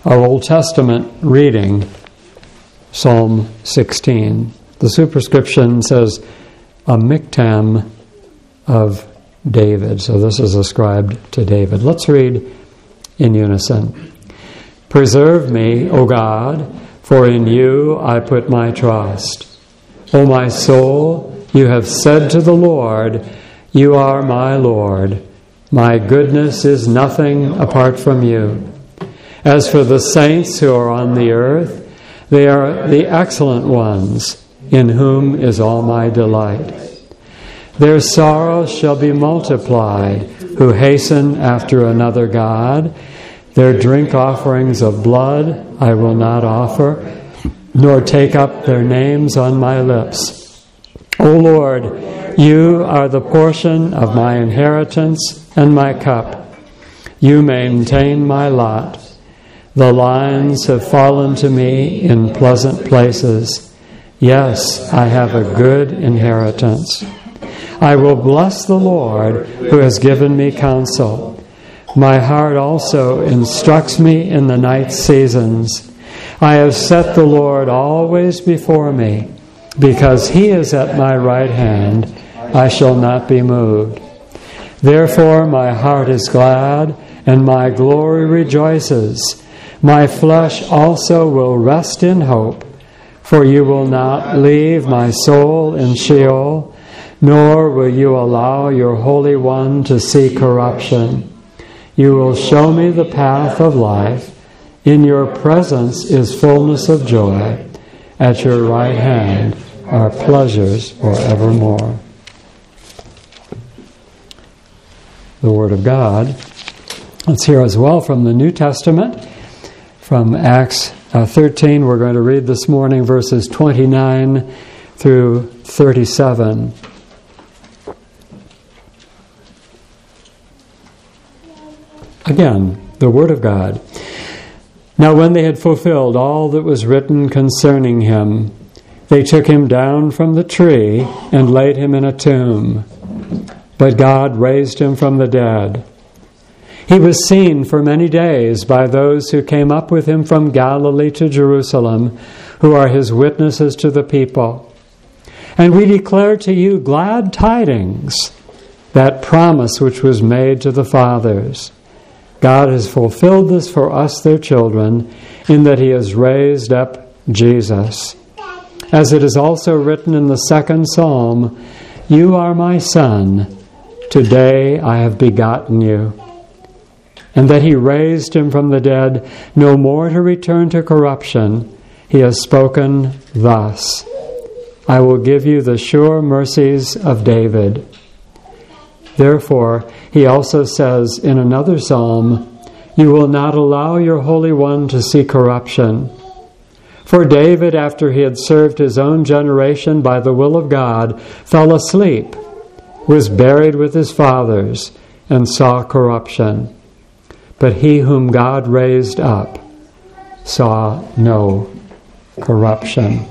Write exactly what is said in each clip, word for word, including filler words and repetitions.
Our Old Testament reading, Psalm sixteen. The superscription says, a miktam of David. So this is ascribed to David. Let's read in unison. Preserve me, O God, for in you I put my trust. O my soul, you have said to the Lord, you are my Lord. My goodness is nothing apart from you. As for the saints who are on the earth, they are the excellent ones, in whom is all my delight. Their sorrows shall be multiplied, who hasten after another God. Their drink offerings of blood I will not offer, nor take up their names on my lips. O Lord, you are the portion of my inheritance and my cup. You maintain my lot. The lines have fallen to me in pleasant places. Yes, I have a good inheritance. I will bless the Lord who has given me counsel. My heart also instructs me in the night seasons. I have set the Lord always before me. Because he is at my right hand, I shall not be moved. Therefore my heart is glad, and my glory rejoices. My flesh also will rest in hope, for you will not leave my soul in Sheol, nor will you allow your Holy One to see corruption. You will show me the path of life. In your presence is fullness of joy. At your right hand are pleasures forevermore. The Word of God. Let's hear as well from the New Testament. From Acts uh, thirteen, we're going to read this morning verses twenty-nine through thirty-seven. Again, the Word of God. Now when they had fulfilled all that was written concerning him, they took him down from the tree and laid him in a tomb. But God raised him from the dead. He was seen for many days by those who came up with him from Galilee to Jerusalem, who are his witnesses to the people. And we declare to you glad tidings, that promise which was made to the fathers. God has fulfilled this for us, their children, in that he has raised up Jesus. As it is also written in the second psalm, you are my son, today I have begotten you. And that he raised him from the dead, no more to return to corruption. He has spoken thus, I will give you the sure mercies of David. Therefore, he also says in another psalm, you will not allow your Holy One to see corruption. For David, after he had served his own generation by the will of God, fell asleep, was buried with his fathers, and saw corruption. But he whom God raised up saw no corruption.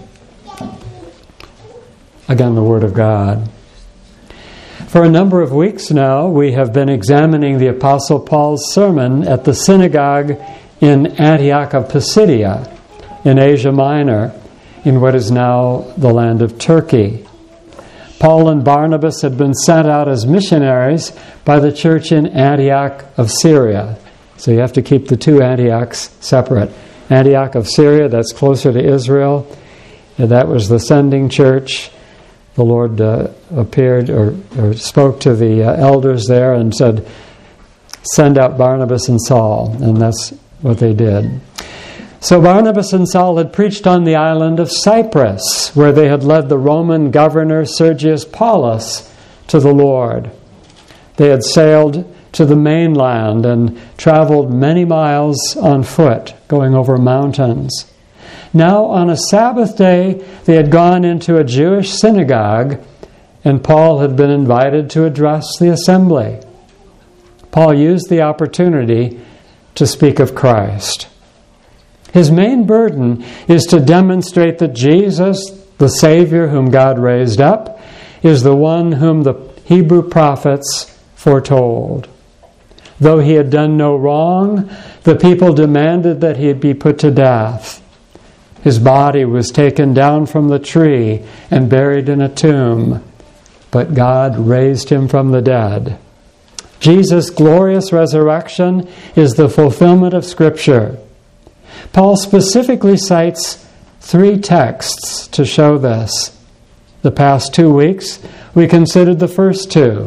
Again, the Word of God. For a number of weeks now, we have been examining the Apostle Paul's sermon at the synagogue in Antioch of Pisidia, in Asia Minor, in what is now the land of Turkey. Paul and Barnabas had been sent out as missionaries by the church in Antioch of Syria. So you have to keep the two Antiochs separate. Antioch of Syria, that's closer to Israel. And that was the sending church. The Lord uh, appeared or, or spoke to the uh, elders there and said, send out Barnabas and Saul. And that's what they did. So Barnabas and Saul had preached on the island of Cyprus, where they had led the Roman governor Sergius Paulus to the Lord. They had sailed to the mainland and traveled many miles on foot, going over mountains. Now, on a Sabbath day, they had gone into a Jewish synagogue, and Paul had been invited to address the assembly. Paul used the opportunity to speak of Christ. His main burden is to demonstrate that Jesus, the Savior whom God raised up, is the one whom the Hebrew prophets foretold. Though he had done no wrong, the people demanded that he be put to death. His body was taken down from the tree and buried in a tomb, but God raised him from the dead. Jesus' glorious resurrection is the fulfillment of Scripture. Paul specifically cites three texts to show this. The past two weeks, we considered the first two.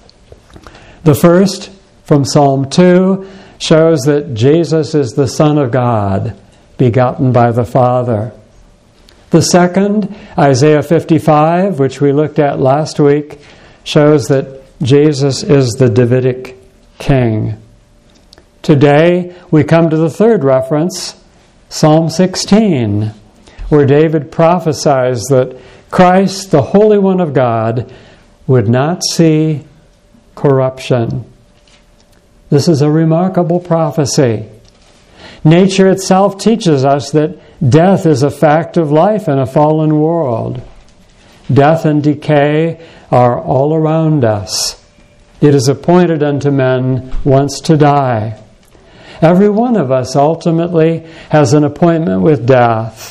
The first, from Psalm two, shows that Jesus is the Son of God, begotten by the Father. The second, Isaiah fifty-five, which we looked at last week, shows that Jesus is the Davidic king. Today, we come to the third reference, Psalm sixteen, where David prophesies that Christ, the Holy One of God, would not see corruption. This is a remarkable prophecy. Nature itself teaches us that death is a fact of life in a fallen world. Death and decay are all around us. It is appointed unto men once to die. Every one of us ultimately has an appointment with death.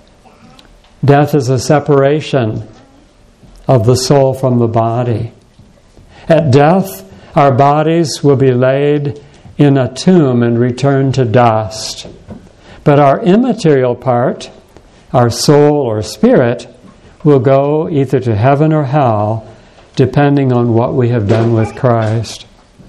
Death is a separation of the soul from the body. At death, our bodies will be laid in a tomb and returned to dust. But our immaterial part, our soul or spirit, will go either to heaven or hell, depending on what we have done with Christ.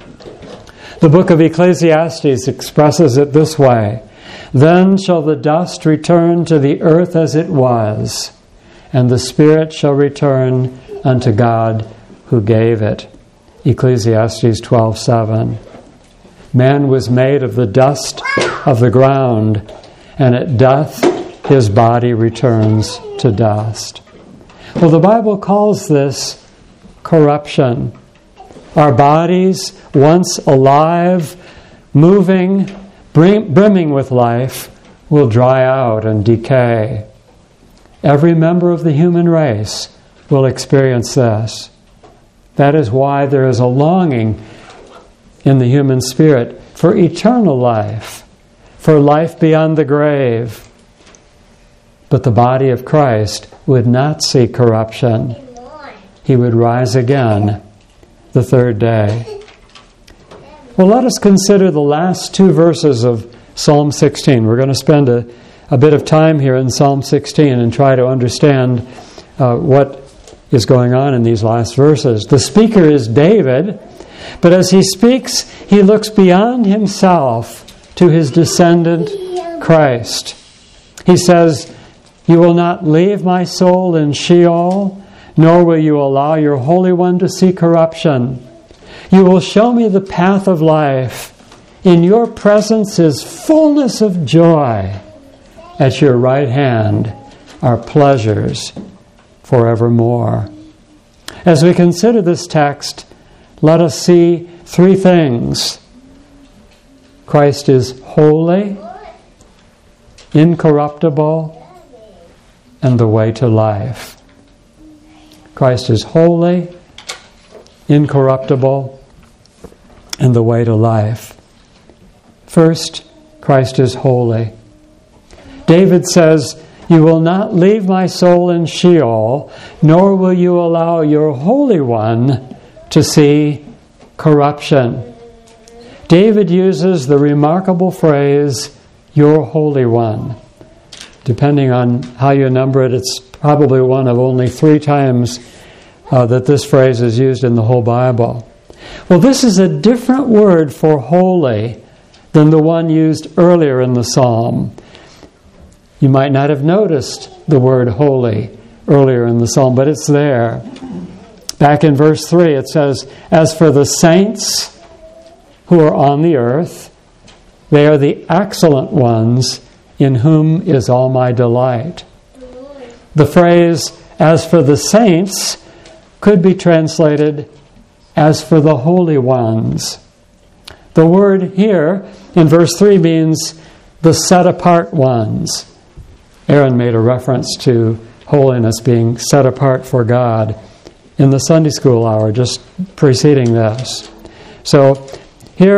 The book of Ecclesiastes expresses it this way: "Then shall the dust return to the earth as it was, and the spirit shall return unto God who gave it." Ecclesiastes twelve seven. Man was made of the dust of the ground, and at death his body returns to dust. Well, the Bible calls this corruption. Our bodies, once alive, moving, brimming with life, will dry out and decay. Every member of the human race will experience this. That is why there is a longing in the human spirit for eternal life, for life beyond the grave. But the body of Christ would not see corruption. He would rise again the third day. Well, let us consider the last two verses of Psalm sixteen. We're going to spend a, a bit of time here in Psalm sixteen and try to understand uh, what is going on in these last verses. The speaker is David, but as he speaks, he looks beyond himself to his descendant, Christ. He says, "You will not leave my soul in Sheol, nor will you allow your Holy One to see corruption. You will show me the path of life. In your presence is fullness of joy. At your right hand are pleasures forevermore." As we consider this text, let us see three things. Christ is holy, incorruptible, and the way to life. Christ is holy, incorruptible, and the way to life. First, Christ is holy. David says, "You will not leave my soul in Sheol, nor will you allow your Holy One to see corruption." David uses the remarkable phrase, "your Holy One." Depending on how you number it, it's probably one of only three times uh, that this phrase is used in the whole Bible. Well, this is a different word for holy than the one used earlier in the psalm. You might not have noticed the word holy earlier in the psalm, but it's there. Back in verse three, it says, "As for the saints who are on the earth, they are the excellent ones in whom is all my delight." The phrase, "as for the saints," could be translated, "as for the holy ones." The word here in verse three means the set-apart ones. Aaron made a reference to holiness being set apart for God in the Sunday school hour just preceding this. So here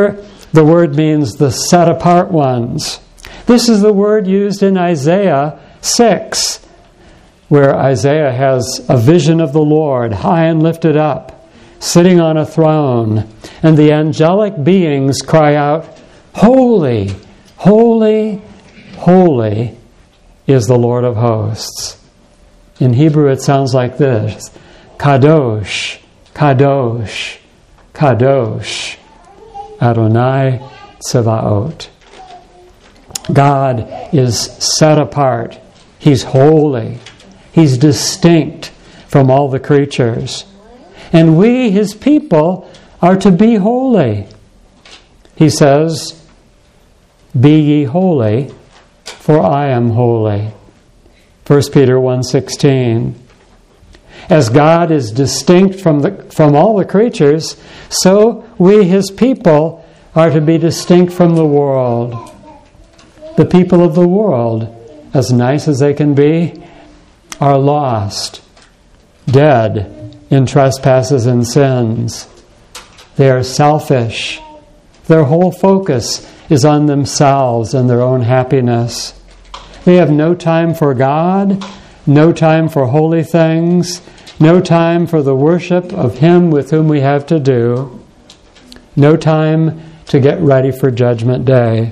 The word means the set-apart ones. This is the word used in Isaiah six, where Isaiah has a vision of the Lord, high and lifted up, sitting on a throne, and the angelic beings cry out, "Holy, holy, holy is the Lord of hosts." In Hebrew it sounds like this: Kadosh, Kadosh, Kadosh, Adonai Tsevaot. God is set apart. He's holy. He's distinct from all the creatures. And we, His people, are to be holy. He says, "Be ye holy, for I am holy." First Peter one sixteen. As God is distinct from the from all the creatures, so we, His people, are to be distinct from the world. The people of the world, as nice as they can be, are lost, dead in trespasses and sins. They are selfish. Their whole focus is on themselves and their own happiness. They have no time for God, no time for holy things, no time for the worship of Him with whom we have to do, no time to get ready for Judgment Day.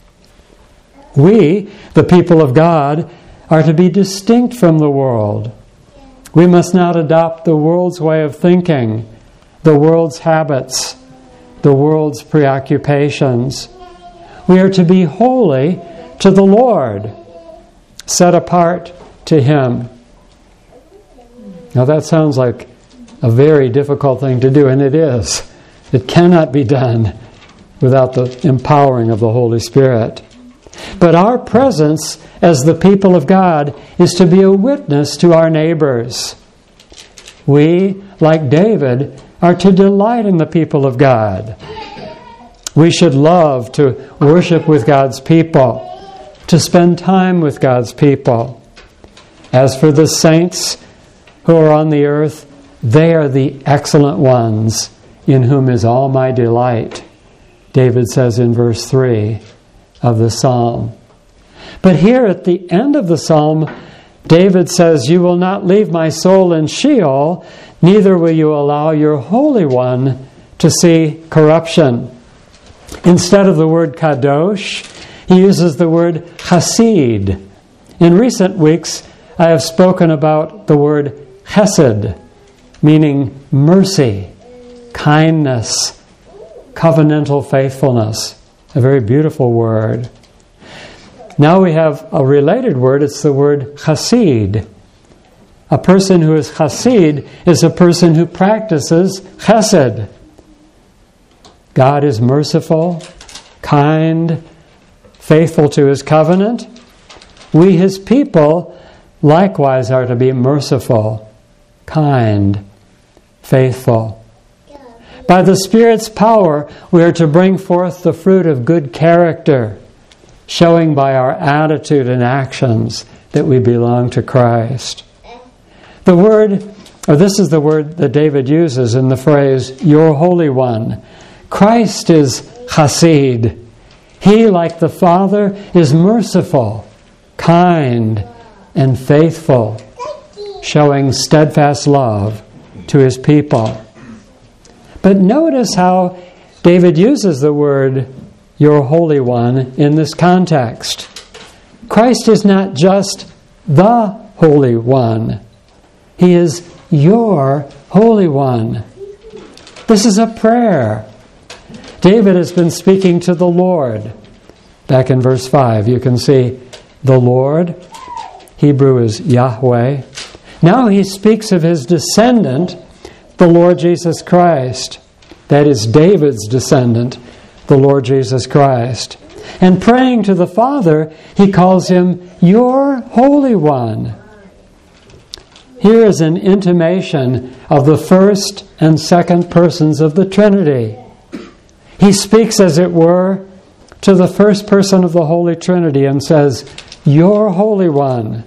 We, the people of God, are to be distinct from the world. We must not adopt the world's way of thinking, the world's habits, the world's preoccupations. We are to be holy to the Lord, set apart to Him. Now that sounds like a very difficult thing to do, and it is. It cannot be done without the empowering of the Holy Spirit. But our presence as the people of God is to be a witness to our neighbors. We, like David, are to delight in the people of God. We should love to worship with God's people, to spend time with God's people. As for the saints who are on the earth, they are the excellent ones, in whom is all my delight, David says in verse three of the psalm. But here at the end of the psalm, David says, "You will not leave my soul in Sheol, neither will you allow your Holy One to see corruption." Instead of the word kadosh, he uses the word chassid. In recent weeks, I have spoken about the word chesed, meaning mercy, kindness, covenantal faithfulness. A very beautiful word. Now we have a related word. It's the word chassid. A person who is chassid is a person who practices chesed. God is merciful, kind, faithful to His covenant. We, His people, likewise are to be merciful, kind, faithful. By the Spirit's power, we are to bring forth the fruit of good character, showing by our attitude and actions that we belong to Christ. The word, or this is the word that David uses in the phrase, "Your Holy One." Christ is chassid. He, like the Father, is merciful, kind, and faithful, showing steadfast love to His people. But notice how David uses the word, "Your Holy One," in this context. Christ is not just the Holy One. He is your Holy One. This is a prayer. David has been speaking to the Lord. Back in verse five, you can see the Lord. Hebrew is Yahweh. Now he speaks of his descendant, the Lord Jesus Christ. That is David's descendant, the Lord Jesus Christ. And praying to the Father, he calls Him your Holy One. Here is an intimation of the first and second persons of the Trinity. He speaks, as it were, to the first person of the Holy Trinity and says, "Your Holy One."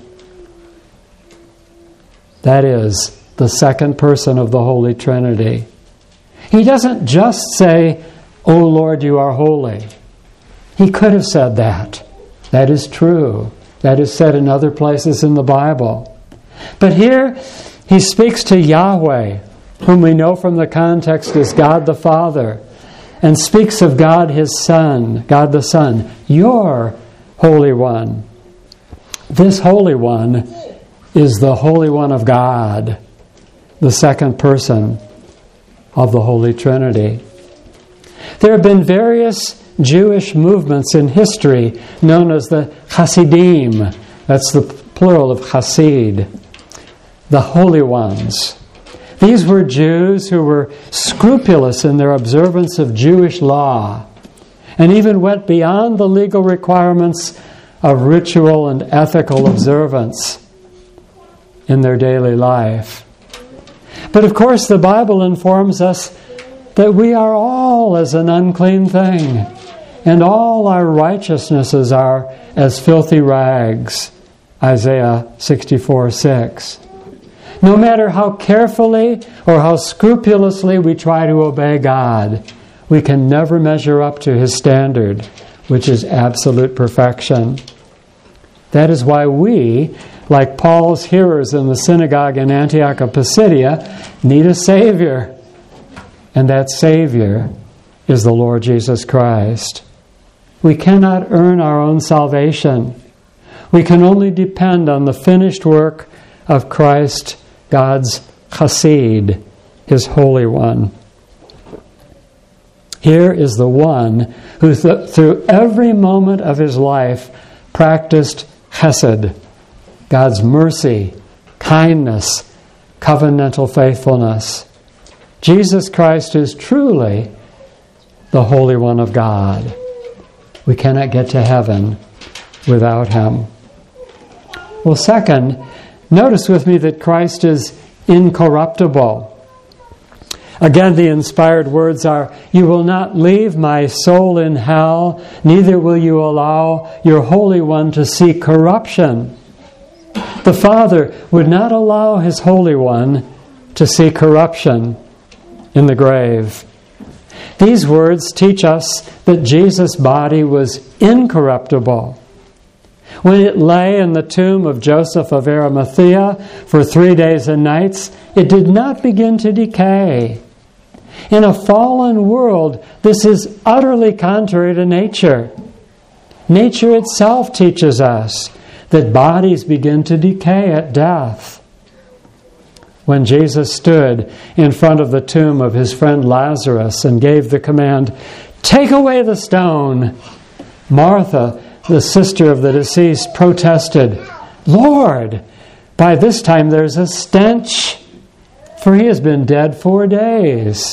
That is the second person of the Holy Trinity. He doesn't just say, "O Lord, you are holy." He could have said that. That is true. That is said in other places in the Bible. But here he speaks to Yahweh, whom we know from the context as God the Father, and speaks of God his Son, God the Son, your Holy One. This Holy One is the Holy One of God, the second person of the Holy Trinity. There have been various Jewish movements in history known as the Hasidim. That's the plural of Hasid, the Holy Ones. These were Jews who were scrupulous in their observance of Jewish law and even went beyond the legal requirements of ritual and ethical observance in their daily life. But of course, the Bible informs us that we are all as an unclean thing, and all our righteousnesses are as filthy rags. Isaiah sixty-four six. No matter how carefully or how scrupulously we try to obey God, we can never measure up to his standard, which is absolute perfection. That is why we, like Paul's hearers in the synagogue in Antioch of Pisidia, need a Savior. And that Savior is the Lord Jesus Christ. We cannot earn our own salvation. We can only depend on the finished work of Christ, God's Hasid, his Holy One. Here is the one who th- through every moment of his life practiced Chesed, God's mercy, kindness, covenantal faithfulness. Jesus Christ is truly the Holy One of God. We cannot get to heaven without him. Well, second, notice with me that Christ is incorruptible. Again, the inspired words are, "You will not leave my soul in hell, neither will you allow your Holy One to see corruption." The Father would not allow his Holy One to see corruption in the grave. These words teach us that Jesus' body was incorruptible. When it lay in the tomb of Joseph of Arimathea for three days and nights, it did not begin to decay. In a fallen world, this is utterly contrary to nature. Nature itself teaches us that bodies begin to decay at death. When Jesus stood in front of the tomb of his friend Lazarus and gave the command, "Take away the stone," Martha, the sister of the deceased, protested, "Lord, by this time there's a stench, for he has been dead four days."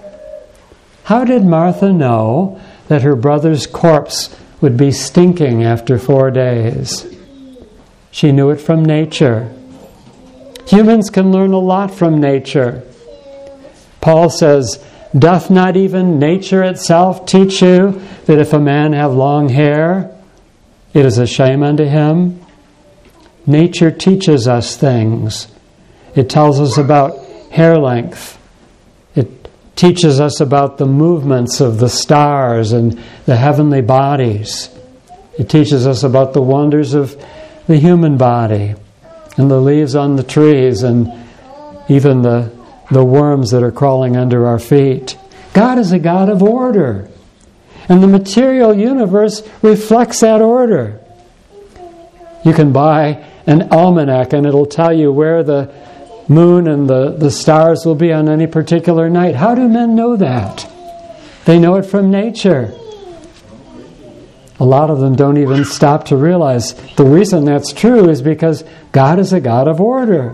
How did Martha know that her brother's corpse would be stinking after four days? She knew it from nature. Humans can learn a lot from nature. Paul says, "Doth not even nature itself teach you that if a man have long hair, it is a shame unto him?" Nature teaches us things. It tells us about hair length. It teaches us about the movements of the stars and the heavenly bodies. It teaches us about the wonders of the human body and the leaves on the trees and even the, the worms that are crawling under our feet. God is a God of order. And the material universe reflects that order. You can buy an almanac and it'll tell you where the moon and the, the stars will be on any particular night. How do men know that? They know it from nature. A lot of them don't even stop to realize the reason that's true is because God is a God of order.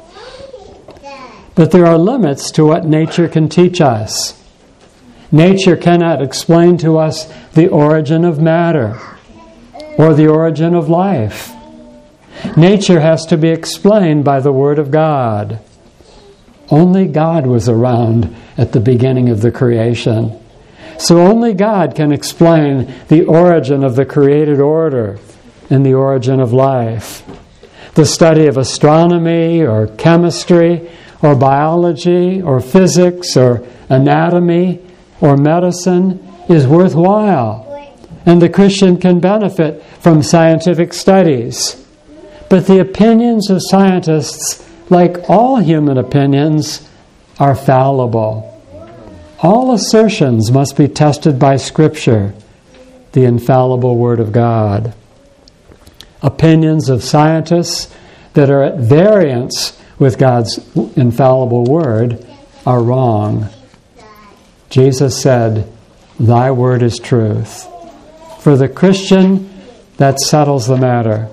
But there are limits to what nature can teach us. Nature cannot explain to us the origin of matter or the origin of life. Nature has to be explained by the Word of God. Only God was around at the beginning of the creation. So only God can explain the origin of the created order and the origin of life. The study of astronomy or chemistry or biology or physics or anatomy or medicine is worthwhile, and the Christian can benefit from scientific studies. But the opinions of scientists, like all human opinions, are fallible. All assertions must be tested by Scripture, the infallible Word of God. Opinions of scientists that are at variance with God's infallible Word are wrong. Jesus said, "Thy word is truth." For the Christian, that settles the matter.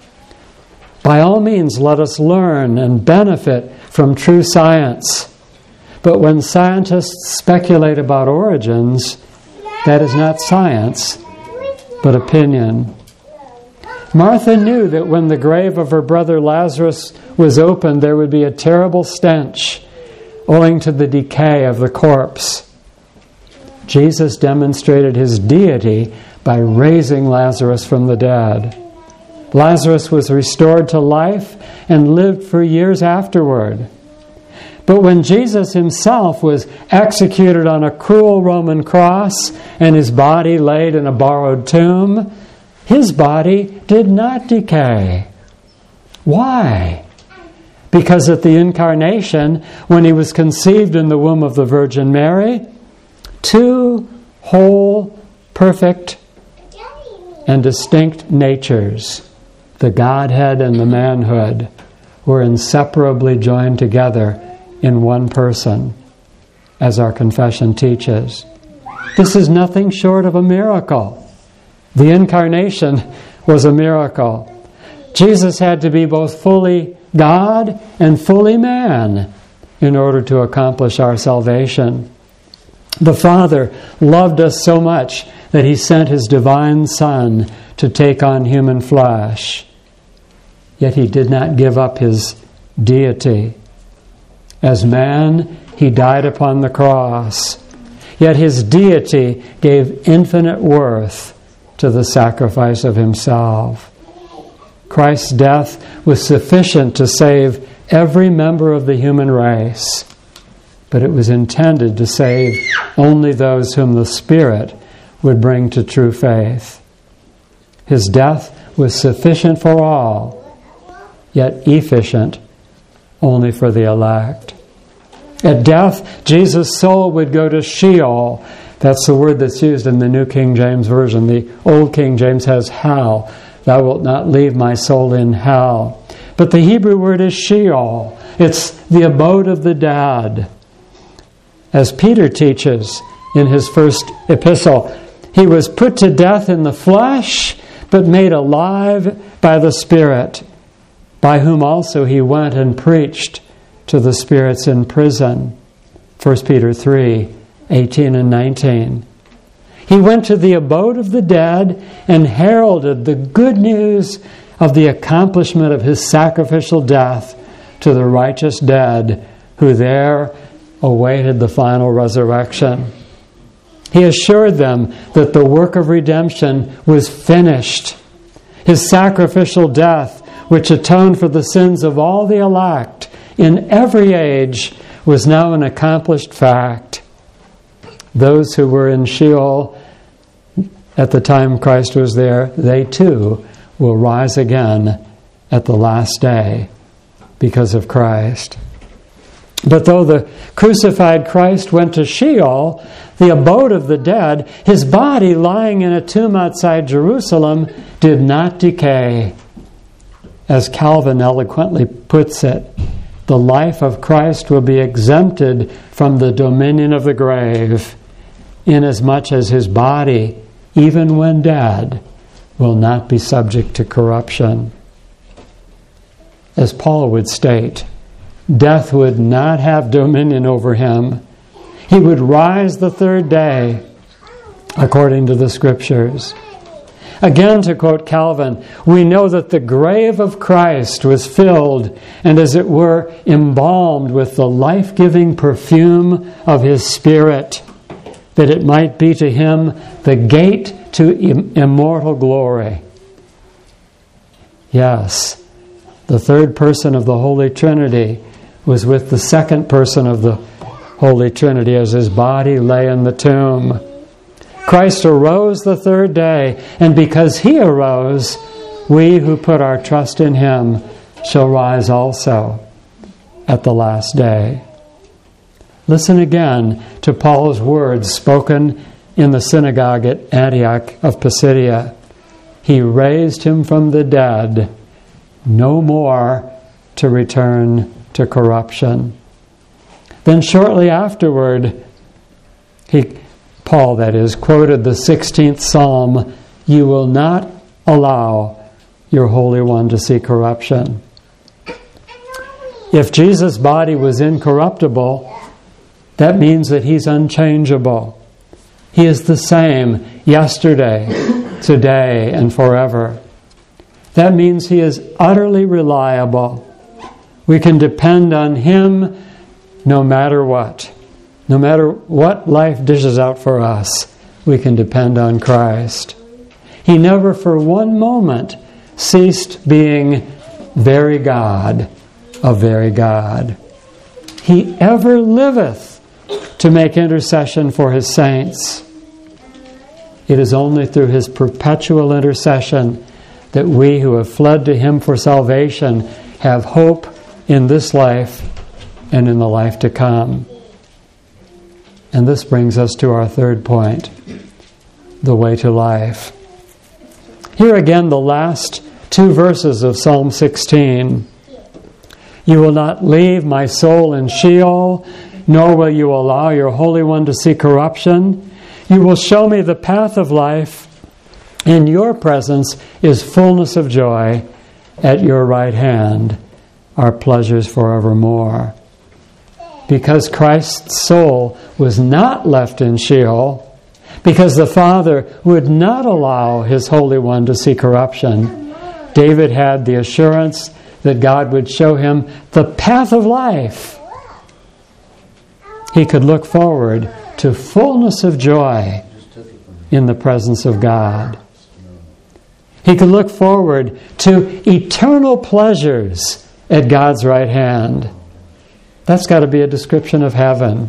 By all means, let us learn and benefit from true science. But when scientists speculate about origins, that is not science, but opinion. Martha knew that when the grave of her brother Lazarus was opened, there would be a terrible stench owing to the decay of the corpse. Jesus demonstrated his deity by raising Lazarus from the dead. Lazarus was restored to life and lived for years afterward. But when Jesus himself was executed on a cruel Roman cross and his body laid in a borrowed tomb, his body did not decay. Why? Because at the incarnation, when he was conceived in the womb of the Virgin Mary, two whole, perfect, and distinct natures, the Godhead and the manhood, were inseparably joined together in one person, as our confession teaches. This is nothing short of a miracle. The incarnation was a miracle. Jesus had to be both fully God and fully man in order to accomplish our salvation. The Father loved us so much that he sent his divine Son to take on human flesh. Yet he did not give up his deity. As man, he died upon the cross. Yet his deity gave infinite worth to the sacrifice of himself. Christ's death was sufficient to save every member of the human race, but it was intended to save only those whom the Spirit would bring to true faith. His death was sufficient for all, yet efficient only for the elect. At death, Jesus' soul would go to Sheol. That's the word that's used in the New King James Version. The Old King James has hell. Thou wilt not leave my soul in hell. But the Hebrew word is Sheol. It's the abode of the dead. As Peter teaches in his first epistle, he was put to death in the flesh, but made alive by the Spirit, by whom also he went and preached to the spirits in prison. First Peter three, eighteen and nineteen. He went to the abode of the dead and heralded the good news of the accomplishment of his sacrificial death to the righteous dead who there awaited the final resurrection. He assured them that the work of redemption was finished. His sacrificial death, which atoned for the sins of all the elect in every age, was now an accomplished fact. Those who were in Sheol at the time Christ was there, they too will rise again at the last day because of Christ. But though the crucified Christ went to Sheol, the abode of the dead, his body lying in a tomb outside Jerusalem did not decay. As Calvin eloquently puts it, the life of Christ will be exempted from the dominion of the grave, inasmuch as his body, even when dead, will not be subject to corruption. As Paul would state, death would not have dominion over him. He would rise the third day, according to the Scriptures. Again, to quote Calvin, we know that the grave of Christ was filled and, as it were, embalmed with the life-giving perfume of his Spirit, that it might be to him the gate to im- immortal glory. Yes, the third person of the Holy Trinity was with the second person of the Holy Trinity as his body lay in the tomb. Christ arose the third day, and because he arose, we who put our trust in him shall rise also at the last day. Listen again to Paul's words spoken in the synagogue at Antioch of Pisidia. He raised him from the dead, no more to return to corruption. Then shortly afterward, he, Paul that is, quoted the sixteenth Psalm, "You will not allow your Holy One to see corruption." If Jesus' body was incorruptible, that means that he's unchangeable. He is the same yesterday, today, and forever. That means he is utterly reliable. We can depend on him no matter what. No matter what life dishes out for us, we can depend on Christ. He never for one moment ceased being very God of very God. He ever liveth to make intercession for his saints. It is only through his perpetual intercession that we who have fled to him for salvation have hope in this life and in the life to come. And this brings us to our third point, the way to life. Here again, the last two verses of Psalm sixteen. You will not leave my soul in Sheol, nor will you allow your Holy One to see corruption. You will show me the path of life. In your presence is fullness of joy. At your right hand are pleasures forevermore. Because Christ's soul was not left in Sheol, because the Father would not allow his Holy One to see corruption, David had the assurance that God would show him the path of life. He could look forward to fullness of joy in the presence of God. He could look forward to eternal pleasures at God's right hand. That's got to be a description of heaven.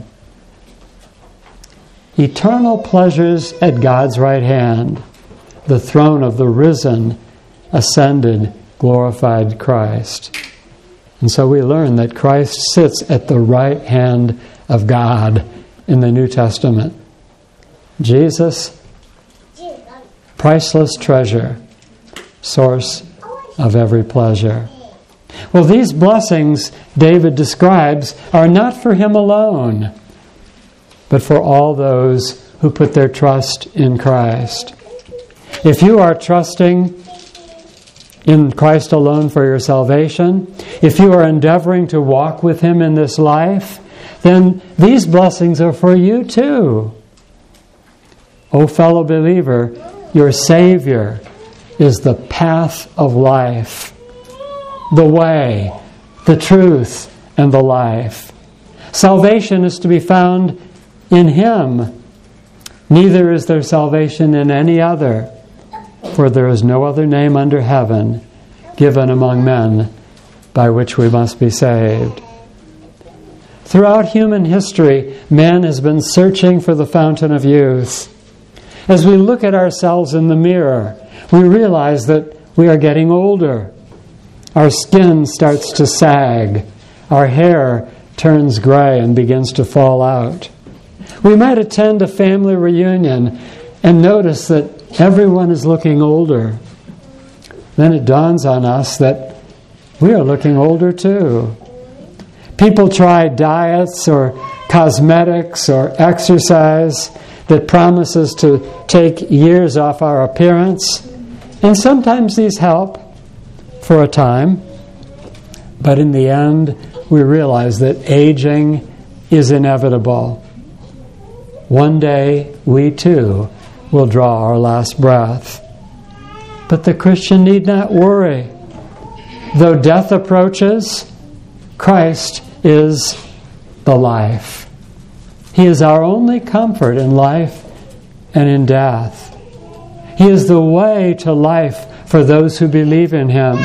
Eternal pleasures at God's right hand, the throne of the risen, ascended, glorified Christ. And so we learn that Christ sits at the right hand of God in the New Testament. Jesus, priceless treasure, source of every pleasure. Well, these blessings David describes are not for him alone, but for all those who put their trust in Christ. If you are trusting in Christ alone for your salvation, if you are endeavoring to walk with him in this life, then these blessings are for you too. O fellow believer, your Savior is the path of life, the way, the truth, and the life. Salvation is to be found in him. Neither is there salvation in any other, for there is no other name under heaven given among men by which we must be saved. Throughout human history, man has been searching for the fountain of youth. As we look at ourselves in the mirror, we realize that we are getting older. Our skin starts to sag. Our hair turns gray and begins to fall out. We might attend a family reunion and notice that everyone is looking older. Then it dawns on us that we are looking older too. People try diets or cosmetics or exercise that promises to take years off our appearance. And sometimes these help for a time. But in the end, we realize that aging is inevitable. One day, we too will draw our last breath. But the Christian need not worry. Though death approaches, Christ is the life. He is our only comfort in life and in death. He is the way to life for those who believe in him.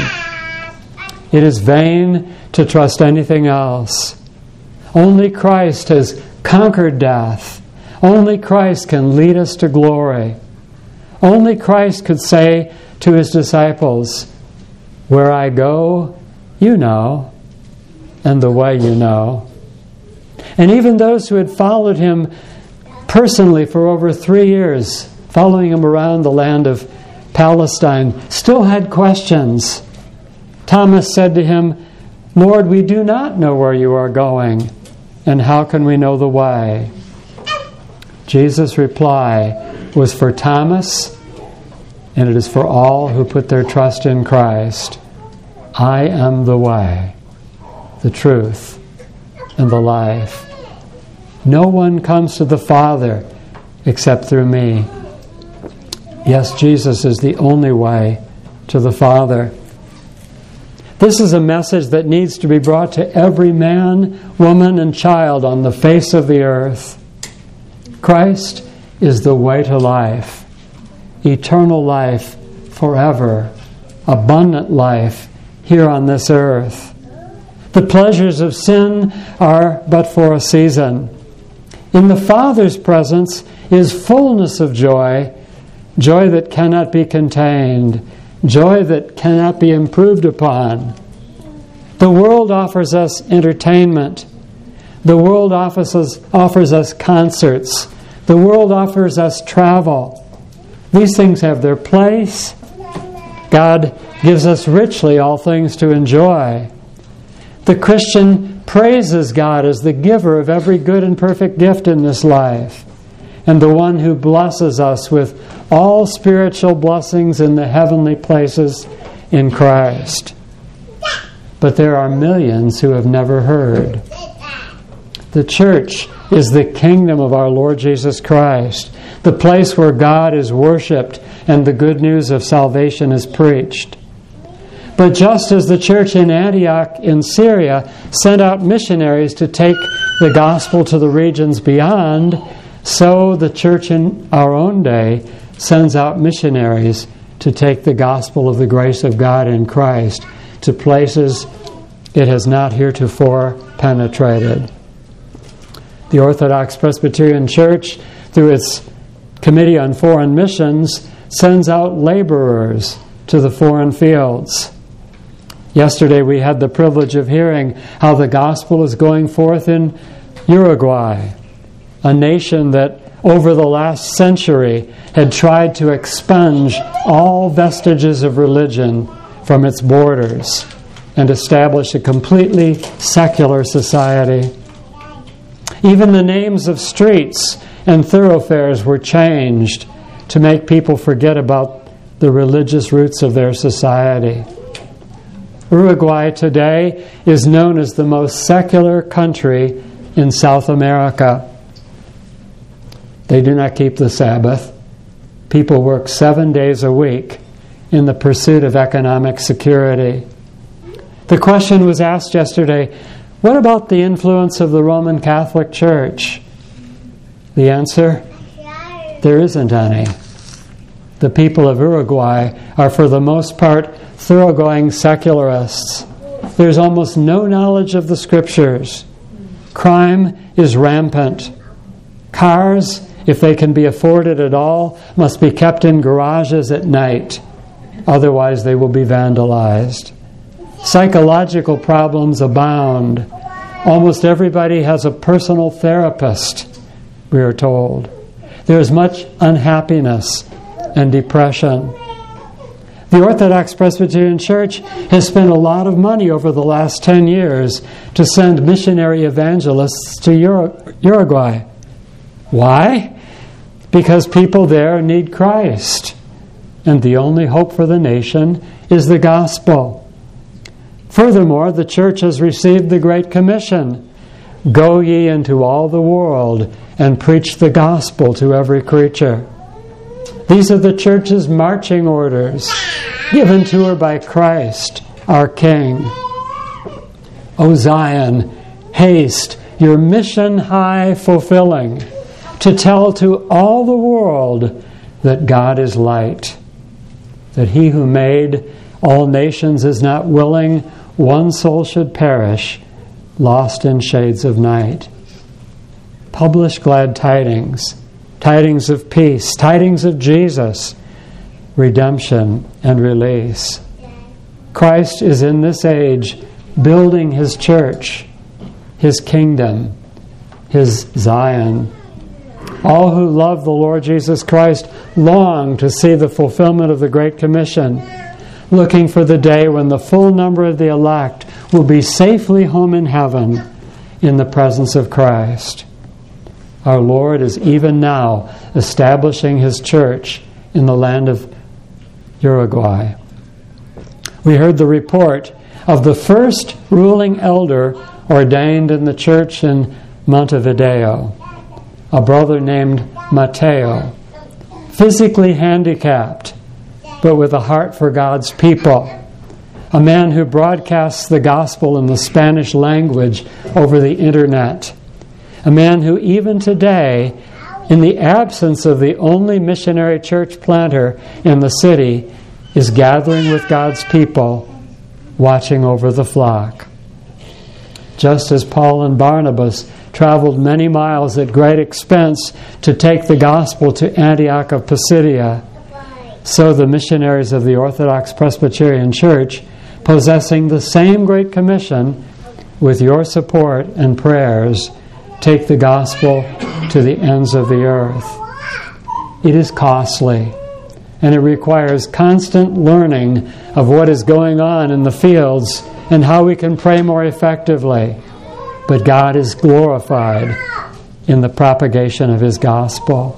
It is vain to trust anything else. Only Christ has conquered death. Only Christ can lead us to glory. Only Christ could say to his disciples, "Where I go, you know, and the way you know." And even those who had followed him personally for over three years, following him around the land of Palestine, still had questions. Thomas said to him, "Lord, we do not know where you are going, and how can we know the way?" Jesus' reply was for Thomas, and it is for all who put their trust in Christ. "I am the way, the truth, and the life. No one comes to the Father except through me." Yes, Jesus is the only way to the Father. This is a message that needs to be brought to every man, woman, and child on the face of the earth. Christ is the way to life, eternal life forever, abundant life here on this earth. The pleasures of sin are but for a season. In the Father's presence is fullness of joy, joy that cannot be contained, joy that cannot be improved upon. The world offers us entertainment. The world offers us, offers us concerts. The world offers us travel. These things have their place. God gives us richly all things to enjoy. The Christian praises God as the giver of every good and perfect gift in this life, and the one who blesses us with all spiritual blessings in the heavenly places in Christ. But there are millions who have never heard. The church is the kingdom of our Lord Jesus Christ, the place where God is worshipped and the good news of salvation is preached. But just as the church in Antioch in Syria sent out missionaries to take the gospel to the regions beyond, so the church in our own day sends out missionaries to take the gospel of the grace of God in Christ to places it has not heretofore penetrated. The Orthodox Presbyterian Church, through its Committee on Foreign Missions, sends out laborers to the foreign fields. Yesterday we had the privilege of hearing how the gospel is going forth in Uruguay, a nation that over the last century had tried to expunge all vestiges of religion from its borders and establish a completely secular society. Even the names of streets and thoroughfares were changed to make people forget about the religious roots of their society. Uruguay today is known as the most secular country in South America. They do not keep the Sabbath. People work seven days a week in the pursuit of economic security. The question was asked yesterday, what about the influence of the Roman Catholic Church? The answer, there isn't any. The people of Uruguay are for the most part thoroughgoing secularists. There's almost no knowledge of the Scriptures. Crime is rampant. Cars, if they can be afforded at all, must be kept in garages at night. Otherwise they will be vandalized. Psychological problems abound. Almost everybody has a personal therapist, we are told. There is much unhappiness and depression. The Orthodox Presbyterian Church has spent a lot of money over the last ten years to send missionary evangelists to Ur- Uruguay. Why? Because people there need Christ, and the only hope for the nation is the gospel. Furthermore, the church has received the Great Commission. Go ye into all the world and preach the gospel to every creature. These are the church's marching orders given to her by Christ, our King. O Zion, haste, your mission high fulfilling, to tell to all the world that God is light, that he who made all nations is not willing one soul should perish, lost in shades of night. publish glad tidings, tidings of peace, tidings of Jesus, redemption and release. Christ is in this age building His church, His kingdom, His Zion. All who love the Lord Jesus Christ long to see the fulfillment of the Great Commission, looking for the day when the full number of the elect will be safely home in heaven in the presence of Christ. Our Lord is even now establishing His church in the land of Uruguay. We heard the report of the first ruling elder ordained in the church in Montevideo, a brother named Mateo, physically handicapped, but with a heart for God's people. A man who broadcasts the gospel in the Spanish language over the internet. A man who even today, in the absence of the only missionary church planter in the city, is gathering with God's people, watching over the flock. Just as Paul and Barnabas traveled many miles at great expense to take the gospel to Antioch of Pisidia, so the missionaries of the Orthodox Presbyterian Church, possessing the same Great Commission, with your support and prayers, take the gospel to the ends of the earth. It is costly, and it requires constant learning of what is going on in the fields and how we can pray more effectively. But God is glorified in the propagation of His gospel.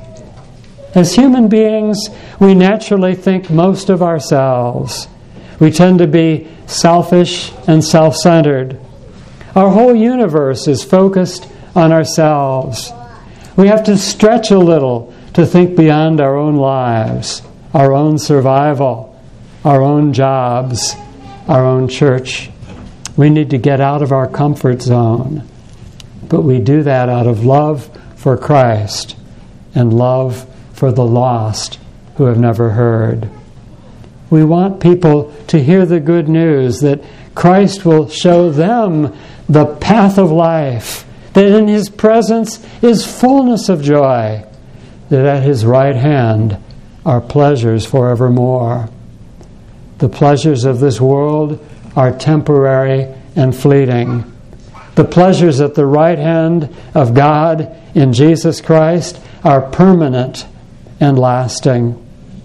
As human beings, we naturally think most of ourselves. We tend to be selfish and self-centered. Our whole universe is focused on ourselves. We have to stretch a little to think beyond our own lives, our own survival, our own jobs, our own church. We need to get out of our comfort zone. But we do that out of love for Christ and love for the lost who have never heard. We want people to hear the good news that Christ will show them the path of life, that in His presence is fullness of joy, that at His right hand are pleasures forevermore. The pleasures of this world are temporary and fleeting. The pleasures at the right hand of God in Jesus Christ are permanent and lasting.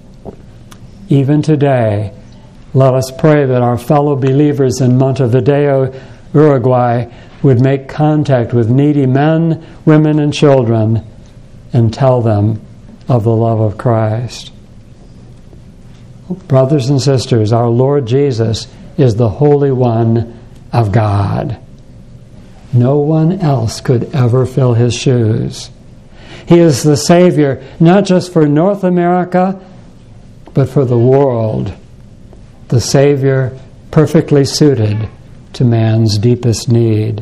Even today, let us pray that our fellow believers in Montevideo, Uruguay, would make contact with needy men, women, and children and tell them of the love of Christ. Brothers and sisters, our Lord Jesus is the Holy One of God. No one else could ever fill His shoes. He is the Savior, not just for North America, but for the world. The Savior perfectly suited to man's deepest need.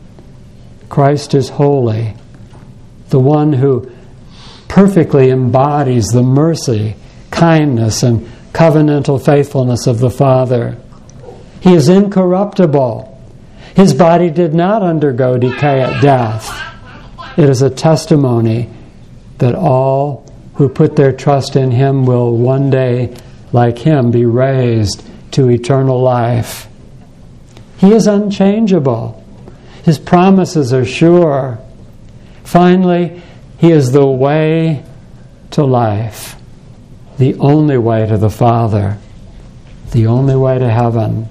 Christ is holy, the one who perfectly embodies the mercy, kindness, and covenantal faithfulness of the Father. He is incorruptible. His body did not undergo decay at death. It is a testimony that all who put their trust in Him will one day, like Him, be raised to eternal life. He is unchangeable. His promises are sure. Finally, He is the way to life, the only way to the Father, the only way to heaven.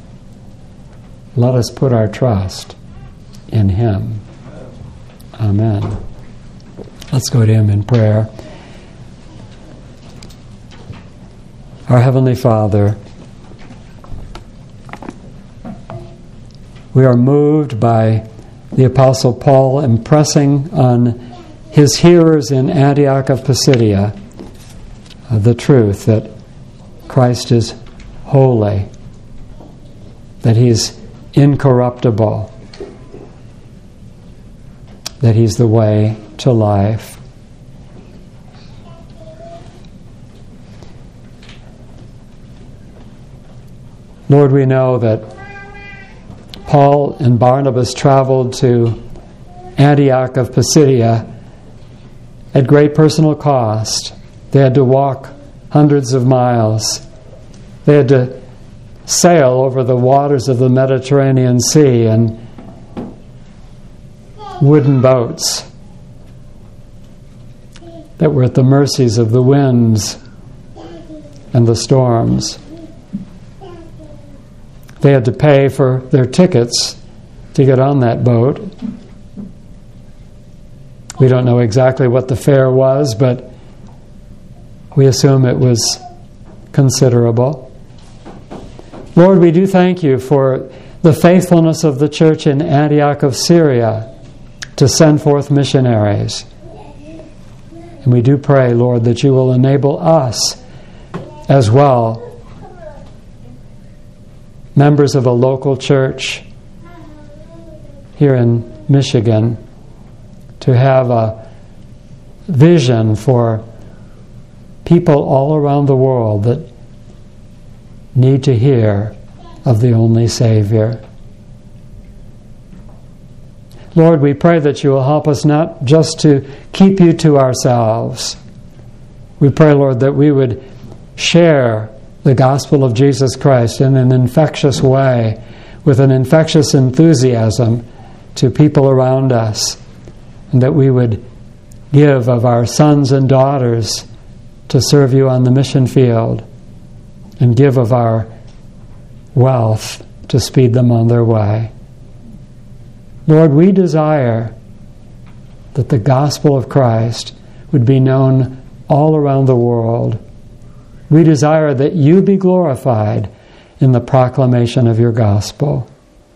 Let us put our trust in Him. Amen. Let's go to Him in prayer. Our Heavenly Father, we are moved by the Apostle Paul impressing on his hearers in Antioch of Pisidia uh, the truth that Christ is holy, that He is incorruptible, that He's the way to life. Lord, we know that Paul and Barnabas traveled to Antioch of Pisidia at great personal cost. They had to walk hundreds of miles. They had to sail over the waters of the Mediterranean Sea in wooden boats that were at the mercies of the winds and the storms. They had to pay for their tickets to get on that boat. We don't know exactly what the fare was, but we assume it was considerable. Lord, we do thank you for the faithfulness of the church in Antioch of Syria to send forth missionaries. And we do pray, Lord, that you will enable us as well, members of a local church here in Michigan, to have a vision for people all around the world that need to hear of the only Savior. Lord, we pray that you will help us not just to keep you to ourselves. We pray, Lord, that we would share the gospel of Jesus Christ in an infectious way, with an infectious enthusiasm to people around us, and that we would give of our sons and daughters to serve you on the mission field, and give of our wealth to speed them on their way. Lord, we desire that the gospel of Christ would be known all around the world. We desire that you be glorified in the proclamation of your gospel.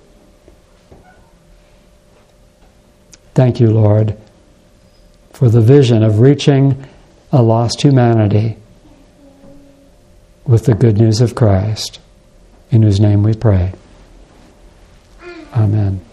Thank you, Lord, for the vision of reaching a lost humanity with the good news of Christ, in whose name we pray. Amen.